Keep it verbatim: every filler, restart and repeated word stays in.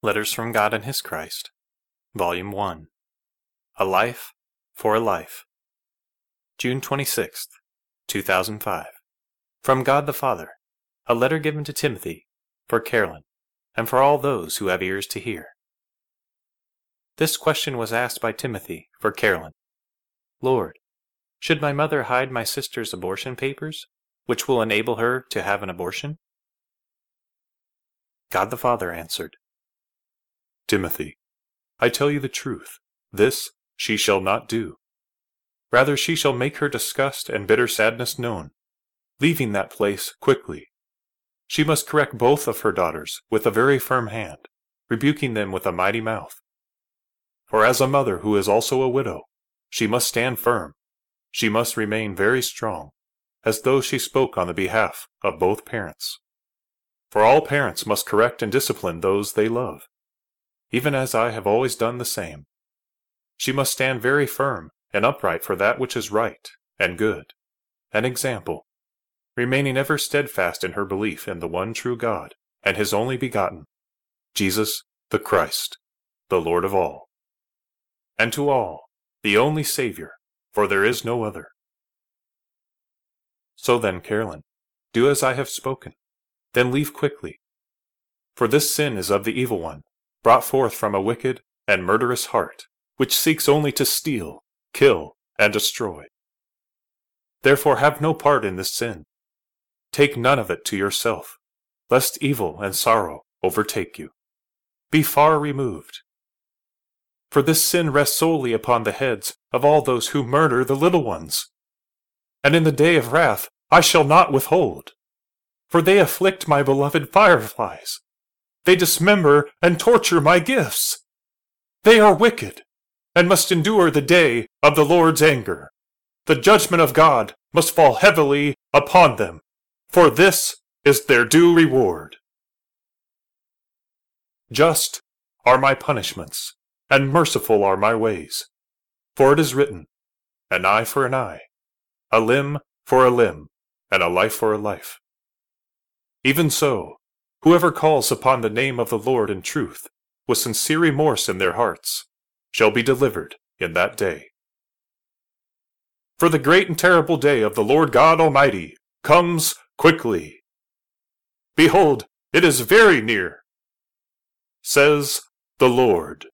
Letters from God and His Christ, Volume one. A Life for a Life. June twenty-sixth, two thousand five. From God the Father, a letter given to Timothy, for Carolyn, and for all those who have ears to hear. This question was asked by Timothy for Carolyn. Lord, should my mother hide my sister's abortion papers, which will enable her to have an abortion? God the Father answered, Timothy, I tell you the truth, this she shall not do. Rather she shall make her disgust and bitter sadness known, leaving that place quickly. She must correct both of her daughters with a very firm hand, rebuking them with a mighty mouth. For as a mother who is also a widow, she must stand firm. She must remain very strong, as though she spoke on the behalf of both parents. For all parents must correct and discipline those they love, even as I have always done the same. She must stand very firm and upright for that which is right and good, an example, remaining ever steadfast in her belief in the one true God and His only begotten, Jesus the Christ, the Lord of all. And to all, the only Savior, for there is no other. So then, Carolyn, do as I have spoken, then leave quickly. For this sin is of the evil one, brought forth from a wicked and murderous heart, which seeks only to steal, kill, and destroy. Therefore have no part in this sin. Take none of it to yourself, lest evil and sorrow overtake you. Be far removed. For this sin rests solely upon the heads of all those who murder the little ones. And in the day of wrath I shall not withhold. For they afflict my beloved fireflies. They dismember and torture my gifts. They are wicked, and must endure the day of the Lord's anger. The judgment of God must fall heavily upon them, for this is their due reward. Just are my punishments, and merciful are my ways. For it is written, an eye for an eye, a limb for a limb, and a life for a life. Even so, whoever calls upon the name of the Lord in truth, with sincere remorse in their hearts, shall be delivered in that day. For the great and terrible day of the Lord God Almighty comes quickly. Behold, it is very near, says the Lord.